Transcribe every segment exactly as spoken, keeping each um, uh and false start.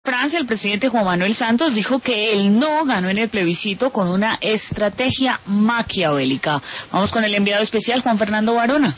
Francia, el presidente Juan Manuel Santos dijo que el no ganó en el plebiscito con una estrategia maquiavélica. Vamos con el enviado especial Juan Fernando Barona.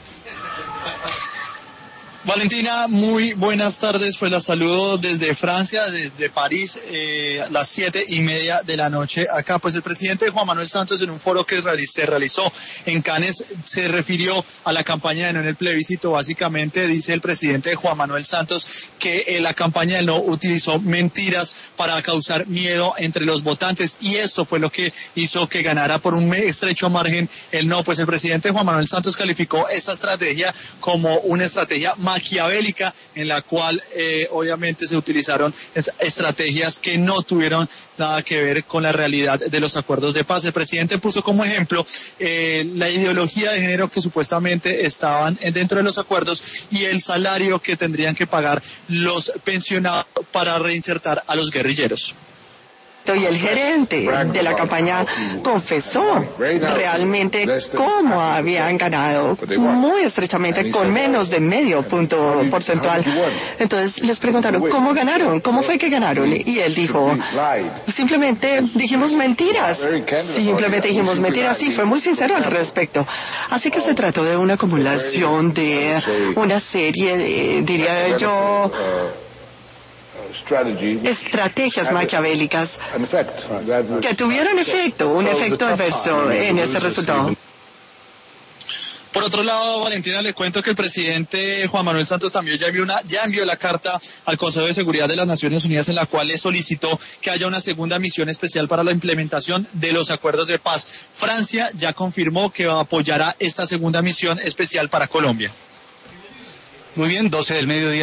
Valentina, muy buenas tardes, pues la saludo desde Francia, desde París, eh, a las siete y media de la noche acá. Pues el presidente Juan Manuel Santos, en un foro que se realizó en Cannes, se refirió a la campaña de no en el plebiscito. Básicamente dice el presidente Juan Manuel Santos que eh, la campaña del no utilizó mentiras para causar miedo entre los votantes, y esto fue lo que hizo que ganara por un estrecho margen el no. Pues el presidente Juan Manuel Santos calificó esa estrategia como una estrategia maquiavélica, en la cual eh, obviamente se utilizaron estrategias que no tuvieron nada que ver con la realidad de los acuerdos de paz. El presidente puso como ejemplo eh, la ideología de género que supuestamente estaban dentro de los acuerdos y el salario que tendrían que pagar los pensionados para reinsertar a los guerrilleros. Y el gerente de la campaña confesó realmente cómo habían ganado muy estrechamente, con menos de medio punto porcentual. Entonces les preguntaron, ¿cómo ganaron? ¿Cómo fue que ganaron? Y él dijo, simplemente dijimos mentiras. Simplemente dijimos mentiras. Sí, fue muy sincero al respecto. Así que se trató de una acumulación de una serie de, diría yo, estrategias maquiavélicas que tuvieron efecto, un efecto adverso en ese resultado. Por otro lado, Valentina, le cuento que el presidente Juan Manuel Santos también ya envió, una, ya envió la carta al Consejo de Seguridad de las Naciones Unidas, en la cual le solicitó que haya una segunda misión especial para la implementación de los acuerdos de paz. Francia ya confirmó que apoyará esta segunda misión especial para Colombia. Muy bien, doce del mediodía.